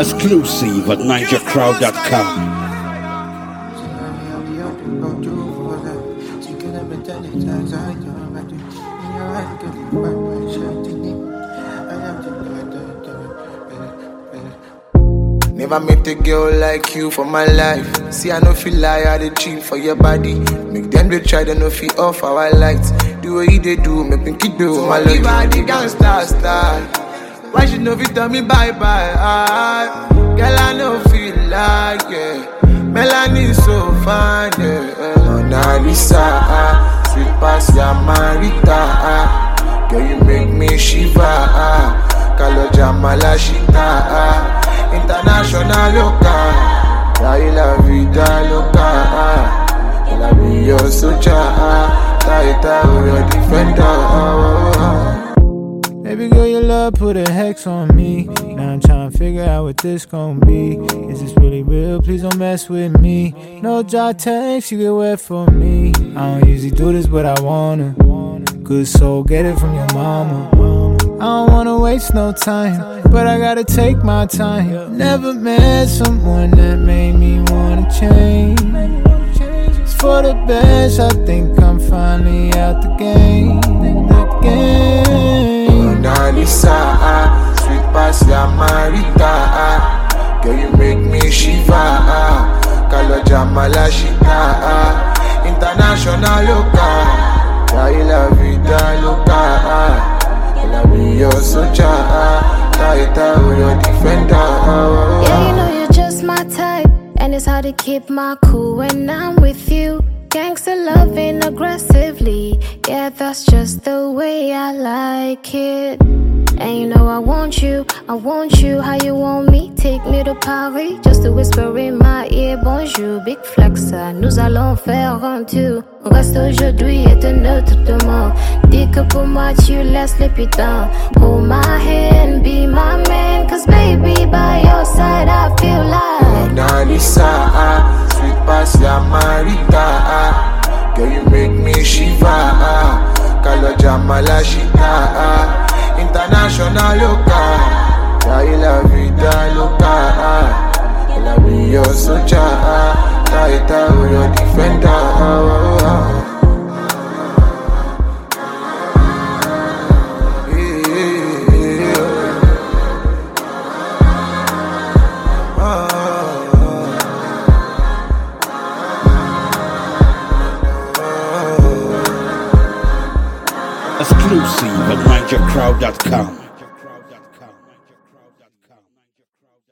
Exclusive at NigerCrowd.com. Never met a girl like you for my life. See, I no feel lie, I dey cheat for your body. Make them they try, they no feel off our lights. The way they do, make me keep doing my love. Body gangsta style. Why she no fit tell me bye bye? Girl, I no feel like Melanie so fine, Mona Lisa, sweet pass ya Marita. Girl, you make me shiver. Kaloja Malashita. International loca, trae la vida loca. La be your soldier, Taita your defender. Baby girl, your love put a hex on me. Now I'm trying to figure out what this gon' be. Is this really real? Please don't mess with me. No dry text, you get wet for me. I don't usually do this, but I wanna. Good soul, get it from your mama. I don't wanna waste no time, but I gotta take my time. Never met someone that made me wanna change. It's for the best, I think I'm finally out the game. Mona Lisa, sweet pass ya Marita. Girl, you make me shiver. Kaloja Malashita. International loca, trae la vida loca. I be your soldier, Taita your defender. Yeah, you know you're just my type, and it's hard to keep my cool when I'm with you. Gangsta loving aggressively, yeah, that's just the way I like it. And you know I want you, how you want me. Take me to Paris, just to whisper in my ear. Bonjour, big flexer, nous allons faire un tour. On reste aujourd'hui et demain tout demain. Dis que pour moi tu laisses les putains. Hold my hand, be my man. Cause baby, by your side I feel like Mona Lisa, sweet pass ya Marita. Girl, you make me shiver. Kaloja Malashita. International loca, trae la vida loca. La be your soldier, Taita your defender. Exclusive at NigerCrowd.com.